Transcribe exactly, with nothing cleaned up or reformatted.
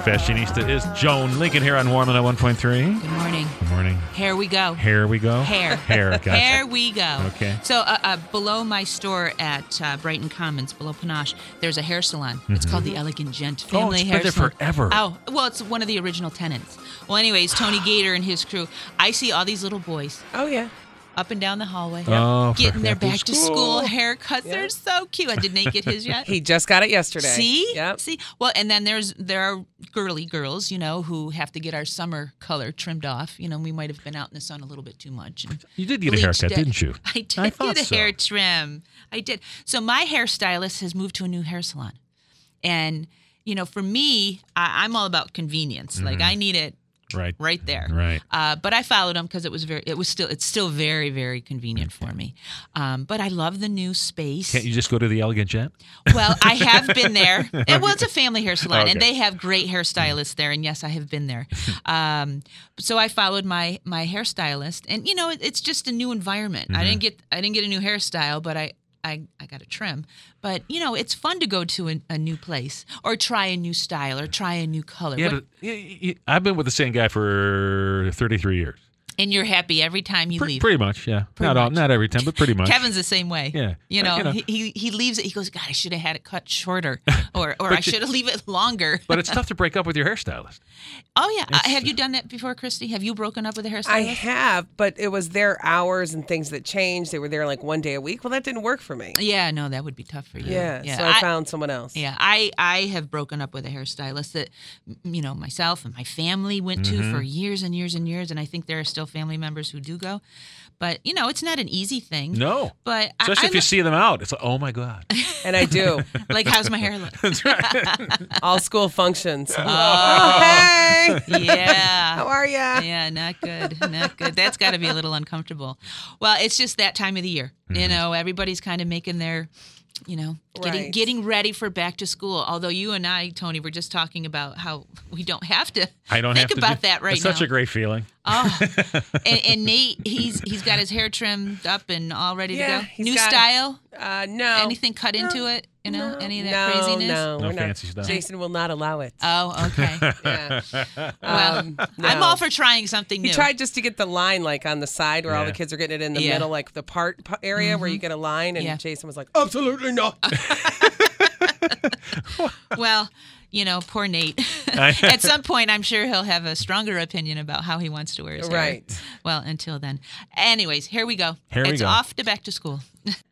Fashionista is Joan Lincoln here on Warm one oh one point three. Good morning. Good morning. Here we go. Here we go. Hair. Hair. Gotcha. Here we go. Okay. So uh, uh, below my store at uh, Brighton Commons, below Panache, there's a hair salon. Mm-hmm. It's called the Elegant Gent Family oh, it's Hair been there Salon. forever. Oh, well, it's one of the original tenants. Well, anyways, Tony Gator and his crew. I see all these little boys. Oh, yeah. Up and down the hallway, oh, getting their back back to to school, school. haircuts. Yeah. They're so cute. I did not get his yet. He just got it yesterday. See? Yep. See? Well, and then there's there are girly girls, you know, who have to get our summer color trimmed off. You know, we might have been out in the sun a little bit too much. You did get a Bleached haircut, it. didn't you? I did I thought get a so. hair trim. I did. So my hairstylist has moved to a new hair salon. And, you know, for me, I, I'm all about convenience. Mm-hmm. Like, I need it Right. right there. Right. Uh, but I followed him because it was very, it was still, it's still very, very convenient for me. Um, but I love the new space. Can't you just go to the Elegant Gent? Well, I have been there. And, well, it's a family hair salon, Okay. and they have great hairstylists there. And yes, I have been there. Um, so I followed my my hairstylist, and you know, it, it's just a new environment. Mm-hmm. I didn't get I didn't get a new hairstyle, but I. I, I got a trim. But, you know, it's fun to go to a, a new place or try a new style or try a new color. Yeah, What- but, y- y- I've been with the same guy for thirty-three years. and you're happy every time you Pre- leave. Pretty much, yeah. Pretty not all, much. not every time, but pretty much. Kevin's the same way. Yeah. You But, know, you know. He, he he leaves it. He goes, God, I should have had it cut shorter, or or I you- should have leave it longer. But it's tough to break up with your hairstylist. Oh yeah, uh, It's- have you done that before, Christy? Have you broken up with a hairstylist? I have, but it was their hours and things that changed. They were there like one day a week. Well, that didn't work for me. Yeah, no, that would be tough for you. Yeah, so I, found someone else. Yeah, I, I have broken up with a hairstylist that, m- you know, myself and my family went Mm-hmm. to for years and years and years, and I think there are still family members who do go. But, you know, it's not an easy thing. No. But I, Especially if I'm you see them out. It's like, oh, my God. And I do. like, how's my hair look? That's right. All school functions. Oh, Oh, hey. yeah. How are ya? Yeah, not good. Not good. That's got to be a little uncomfortable. Well, it's just that time of the year. You know, everybody's kind of making their, you know, getting Right. getting ready for back to school. Although you and I, Tony, were just talking about how we don't have to I don't think have to about do, that right it's now. such a great feeling. Oh, and, and Nate, he's he's got his hair trimmed up and all ready Yeah, to go. he's New got- style? Uh, no. Anything cut No. into it? You know, No. any of that no, craziness? No, No we're not. fancy stuff. Jason will not allow it. Oh, okay. Yeah. Well, Um, I'm no. all for trying something new. He tried just to get the line like on the side where all Yeah. the kids are getting it in the Yeah. middle, like the part p- area where you get a line, and Yeah. Jason was like, "Absolutely not." Well, you know, poor Nate. At some point, I'm sure he'll have a stronger opinion about how he wants to wear his hair. Right. Well, until then. Anyways, here we go. Here we it's go. off to back to school.